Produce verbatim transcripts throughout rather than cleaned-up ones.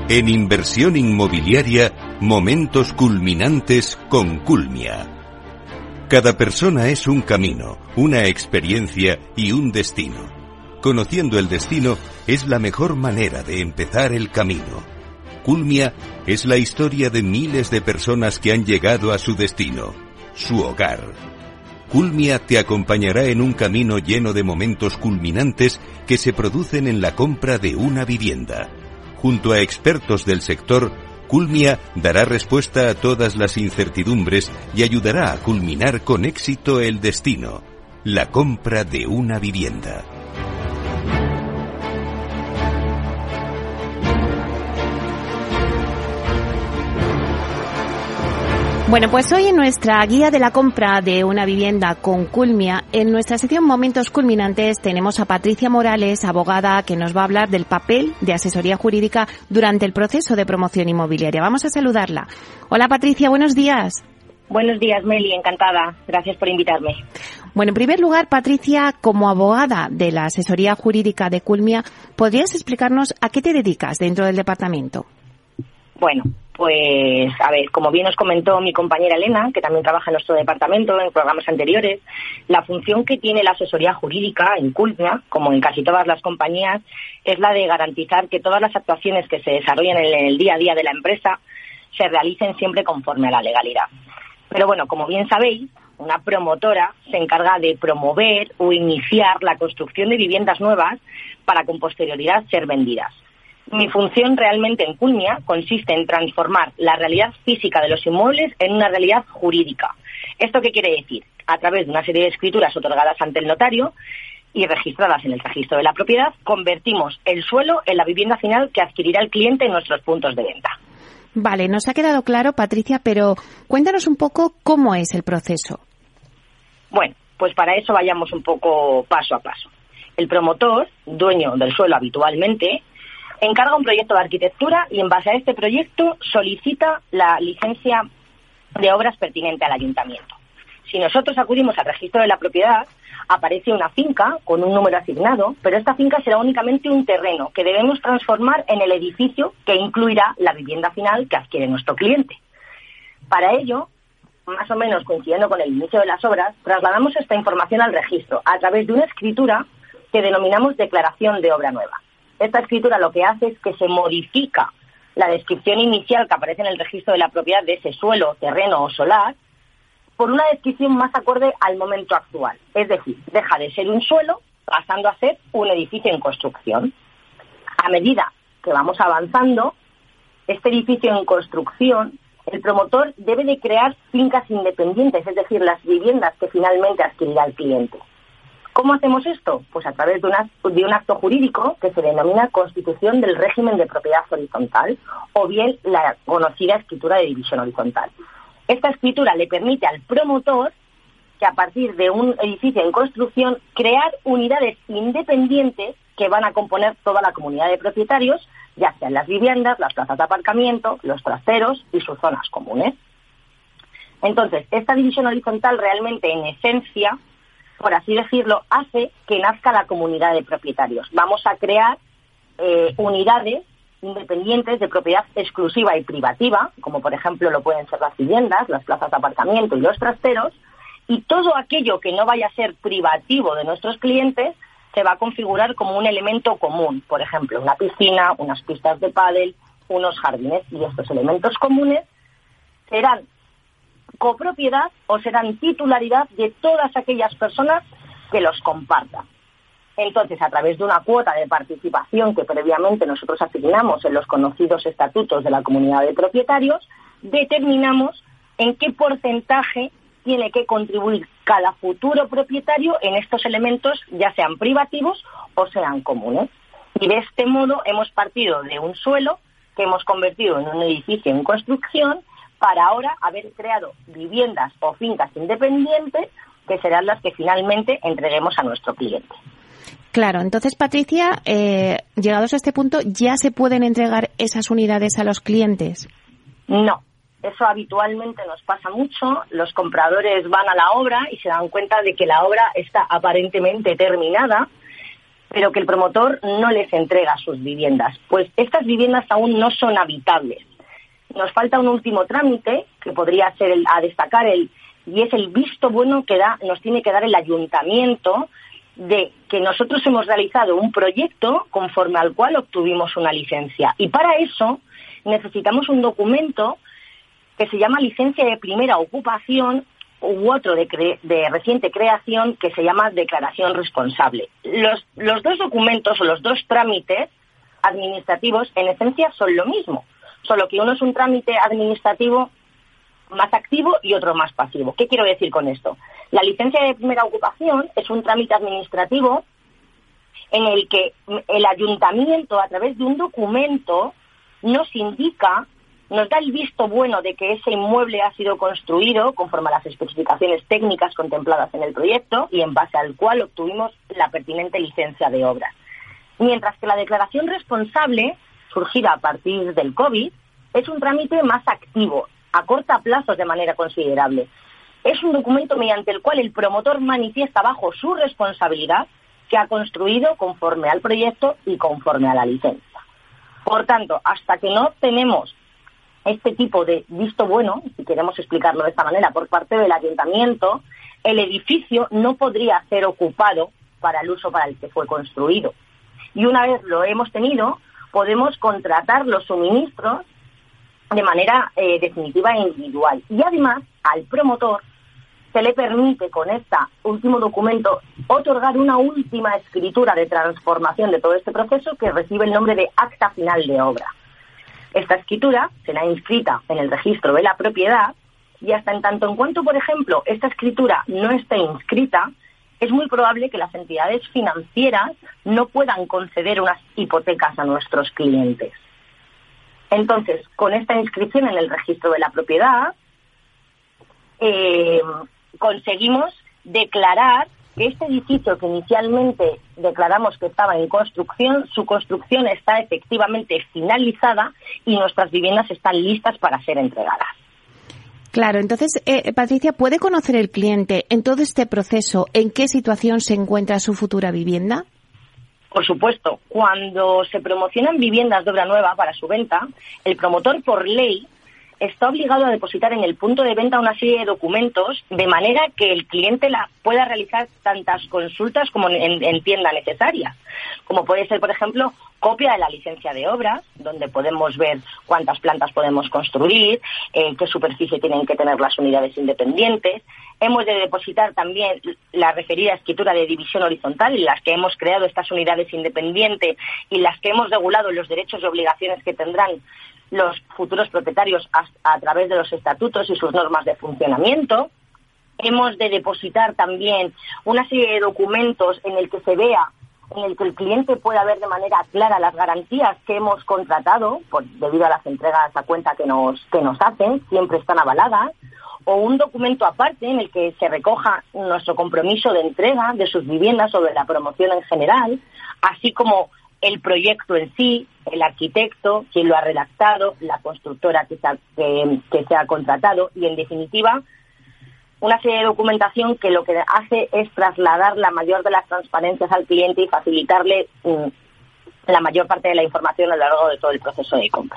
En inversión inmobiliaria, momentos culminantes con Culmia. Cada persona es un camino, una experiencia y un destino. Conociendo el destino es la mejor manera de empezar el camino. Culmia es la historia de miles de personas que han llegado a su destino, su hogar. Culmia te acompañará en un camino lleno de momentos culminantes que se producen en la compra de una vivienda. Junto a expertos del sector, Culmia dará respuesta a todas las incertidumbres y ayudará a culminar con éxito el destino, la compra de una vivienda. Bueno, pues hoy en nuestra guía de la compra de una vivienda con Culmia, en nuestra sección Momentos Culminantes, tenemos a Patricia Morales, abogada, que nos va a hablar del papel de asesoría jurídica durante el proceso de promoción inmobiliaria. Vamos a saludarla. Hola Patricia, buenos días. Buenos días, Meli, encantada. Gracias por invitarme. Bueno, en primer lugar, Patricia, como abogada de la asesoría jurídica de Culmia, ¿podrías explicarnos a qué te dedicas dentro del departamento? Bueno, pues, a ver, como bien os comentó mi compañera Elena, que también trabaja en nuestro departamento en programas anteriores, la función que tiene la asesoría jurídica en Culmia, como en casi todas las compañías, es la de garantizar que todas las actuaciones que se desarrollan en el día a día de la empresa se realicen siempre conforme a la legalidad. Pero bueno, como bien sabéis, una promotora se encarga de promover o iniciar la construcción de viviendas nuevas para con posterioridad ser vendidas. Mi función realmente en Culmia consiste en transformar la realidad física de los inmuebles en una realidad jurídica. ¿Esto qué quiere decir? A través de una serie de escrituras otorgadas ante el notario y registradas en el registro de la propiedad, convertimos el suelo en la vivienda final que adquirirá el cliente en nuestros puntos de venta. Vale, nos ha quedado claro, Patricia, pero cuéntanos un poco cómo es el proceso. Bueno, pues para eso vayamos un poco paso a paso. El promotor, dueño del suelo habitualmente, encarga un proyecto de arquitectura y en base a este proyecto solicita la licencia de obras pertinente al ayuntamiento. Si nosotros acudimos al registro de la propiedad, aparece una finca con un número asignado, pero esta finca será únicamente un terreno que debemos transformar en el edificio que incluirá la vivienda final que adquiere nuestro cliente. Para ello, más o menos coincidiendo con el inicio de las obras, trasladamos esta información al registro a través de una escritura que denominamos declaración de obra nueva. Esta escritura lo que hace es que se modifica la descripción inicial que aparece en el registro de la propiedad de ese suelo, terreno o solar por una descripción más acorde al momento actual. Es decir, deja de ser un suelo pasando a ser un edificio en construcción. A medida que vamos avanzando, este edificio en construcción, el promotor debe de crear fincas independientes, es decir, las viviendas que finalmente adquirirá el cliente. ¿Cómo hacemos esto? Pues a través de, una, de un acto jurídico que se denomina Constitución del Régimen de Propiedad Horizontal o bien la conocida Escritura de División Horizontal. Esta escritura le permite al promotor que a partir de un edificio en construcción crear unidades independientes que van a componer toda la comunidad de propietarios, ya sean las viviendas, las plazas de aparcamiento, los trasteros y sus zonas comunes. Entonces, esta división horizontal realmente en esencia, por así decirlo, hace que nazca la comunidad de propietarios. Vamos a crear eh, unidades independientes de propiedad exclusiva y privativa, como por ejemplo lo pueden ser las viviendas, las plazas de aparcamiento y los trasteros, y todo aquello que no vaya a ser privativo de nuestros clientes se va a configurar como un elemento común, por ejemplo, una piscina, unas pistas de pádel, unos jardines, y estos elementos comunes serán copropiedad o serán titularidad de todas aquellas personas que los compartan. Entonces, a través de una cuota de participación que previamente nosotros asignamos en los conocidos estatutos de la comunidad de propietarios, determinamos en qué porcentaje tiene que contribuir cada futuro propietario en estos elementos, ya sean privativos o sean comunes. Y de este modo hemos partido de un suelo que hemos convertido en un edificio en construcción para ahora haber creado viviendas o fincas independientes que serán las que finalmente entreguemos a nuestro cliente. Claro, entonces, Patricia, eh, llegados a este punto, ¿ya se pueden entregar esas unidades a los clientes? No, eso habitualmente nos pasa mucho. Los compradores van a la obra y se dan cuenta de que la obra está aparentemente terminada, pero que el promotor no les entrega sus viviendas, pues estas viviendas aún no son habitables. Nos falta un último trámite que podría ser el, a destacar el y es el visto bueno que da nos tiene que dar el ayuntamiento de que nosotros hemos realizado un proyecto conforme al cual obtuvimos una licencia. Y para eso necesitamos un documento que se llama licencia de primera ocupación u otro de, cre- de reciente creación que se llama declaración responsable. Los, los dos documentos o los dos trámites administrativos en esencia son lo mismo, solo que uno es un trámite administrativo más activo y otro más pasivo. ¿Qué quiero decir con esto? La licencia de primera ocupación es un trámite administrativo en el que el ayuntamiento, a través de un documento, nos indica, nos da el visto bueno de que ese inmueble ha sido construido conforme a las especificaciones técnicas contempladas en el proyecto y en base al cual obtuvimos la pertinente licencia de obra. Mientras que la declaración responsable, surgida a partir del COVID, es un trámite más activo, acorta plazos de manera considerable. Es un documento mediante el cual el promotor manifiesta bajo su responsabilidad que ha construido conforme al proyecto y conforme a la licencia. Por tanto, hasta que no tenemos este tipo de visto bueno, si queremos explicarlo de esta manera, por parte del ayuntamiento, el edificio no podría ser ocupado para el uso para el que fue construido. Y una vez lo hemos tenido, podemos contratar los suministros de manera eh, definitiva e individual. Y además, al promotor se le permite con este último documento otorgar una última escritura de transformación de todo este proceso que recibe el nombre de acta final de obra. Esta escritura será inscrita en el registro de la propiedad y hasta en tanto en cuanto, por ejemplo, esta escritura no esté inscrita, es muy probable que las entidades financieras no puedan conceder unas hipotecas a nuestros clientes. Entonces, con esta inscripción en el registro de la propiedad, eh, conseguimos declarar que este edificio que inicialmente declaramos que estaba en construcción, su construcción está efectivamente finalizada y nuestras viviendas están listas para ser entregadas. Claro, entonces, eh, Patricia, ¿puede conocer el cliente en todo este proceso en qué situación se encuentra su futura vivienda? Por supuesto, cuando se promocionan viviendas de obra nueva para su venta, el promotor por ley está obligado a depositar en el punto de venta una serie de documentos de manera que el cliente la pueda realizar tantas consultas como entienda necesarias, como puede ser, por ejemplo, copia de la licencia de obra, donde podemos ver cuántas plantas podemos construir, eh, qué superficie tienen que tener las unidades independientes. Hemos de depositar también la referida escritura de división horizontal en las que hemos creado estas unidades independientes y las que hemos regulado los derechos y obligaciones que tendrán los futuros propietarios a, a través de los estatutos y sus normas de funcionamiento. Hemos de depositar también una serie de documentos en el que se vea, en el que el cliente pueda ver de manera clara las garantías que hemos contratado, por, debido a las entregas a cuenta que nos, que nos hacen, siempre están avaladas, o un documento aparte en el que se recoja nuestro compromiso de entrega de sus viviendas sobre la promoción en general, así como el proyecto en sí, el arquitecto, quien lo ha redactado, la constructora que se ha, que, que se ha contratado y, en definitiva, una serie de documentación que lo que hace es trasladar la mayor de las transparencias al cliente y facilitarle um, la mayor parte de la información a lo largo de todo el proceso de compra.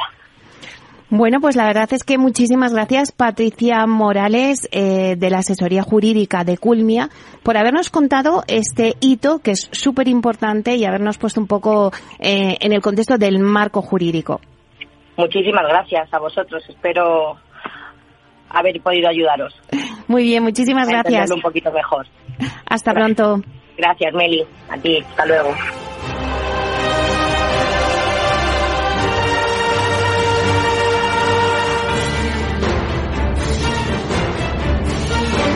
Bueno, pues la verdad es que muchísimas gracias, Patricia Morales, eh, de la asesoría jurídica de Culmia, por habernos contado este hito que es súper importante y habernos puesto un poco eh, en el contexto del marco jurídico. Muchísimas gracias a vosotros. Espero haber podido ayudaros. Muy bien, muchísimas gracias. Un poquito mejor. Hasta pronto. Gracias, Meli. A ti. Hasta luego.